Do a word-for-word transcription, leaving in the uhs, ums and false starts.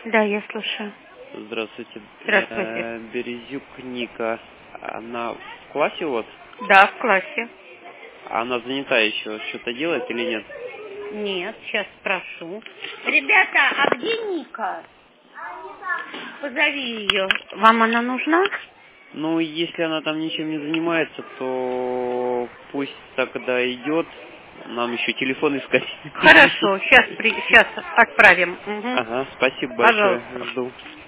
Да, я слушаю. Здравствуйте. Здравствуйте. Э, Березюк Ника. Она в классе у вас? Да, в классе. Она занята еще, что-то делает или нет? Нет, сейчас спрошу. Ребята, а где Ника? Позови ее. Вам она нужна? Ну, если она там ничем не занимается, то пусть тогда идет. Нам еще телефон искать. Хорошо, сейчас, при... сейчас отправим. Угу. Ага, спасибо большое. Пожалуйста. Жду.